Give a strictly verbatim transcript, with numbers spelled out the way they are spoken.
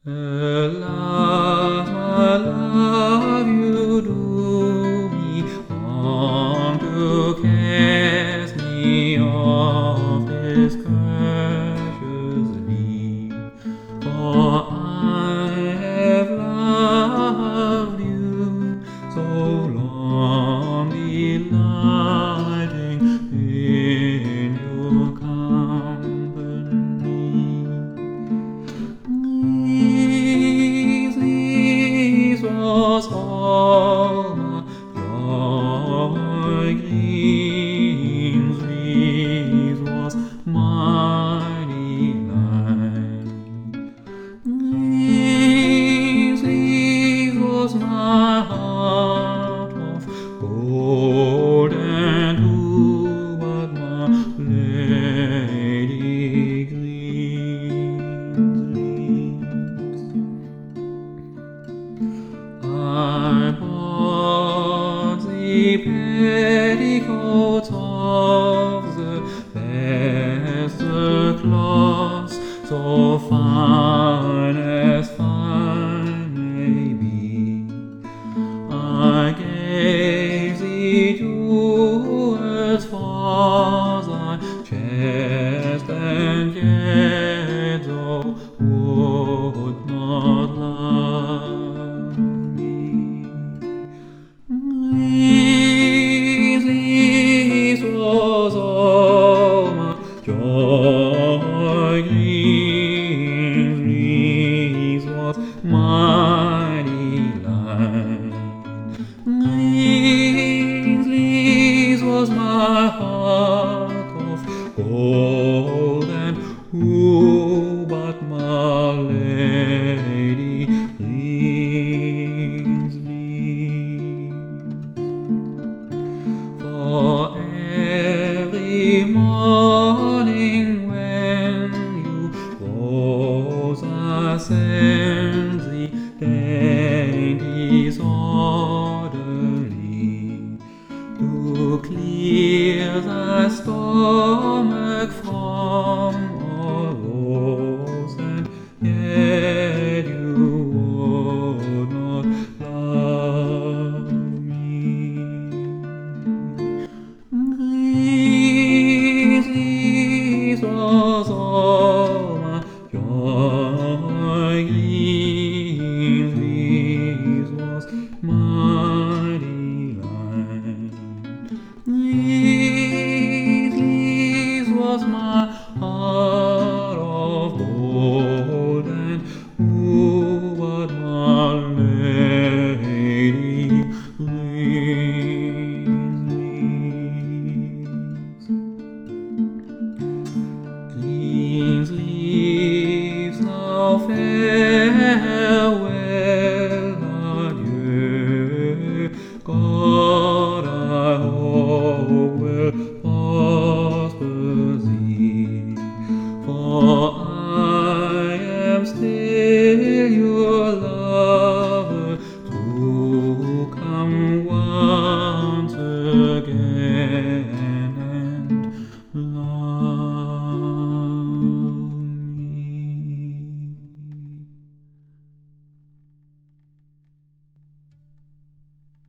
Alas, my love, you do me wrong to cast me off this precious leaf, for I have loved you so long, delighting in your company. This was all my joy. Dreams, this was my delight. This, this was my heart of gold, and who but my Lady Greensleeves? I bought the petticoats of the best, the cloths so fine as fine may be. I gave the jewels for thy chest, and yet thou would not love me. This, this was all my joy. This was my delight. This, this was my heart of gold, and who but my Lady Greensleeves? For every morning when you rose, I sent the dainties orderly to clear thy stomach from all woes, and yet you would not love me. This, this was all my joy. This was my delight. This, this was my heart of gold, and who but my Lady Greensleeves? Greensleeves, now farewell, adieu. God, I hope will prosper thee, for I am still your lover, to come once again.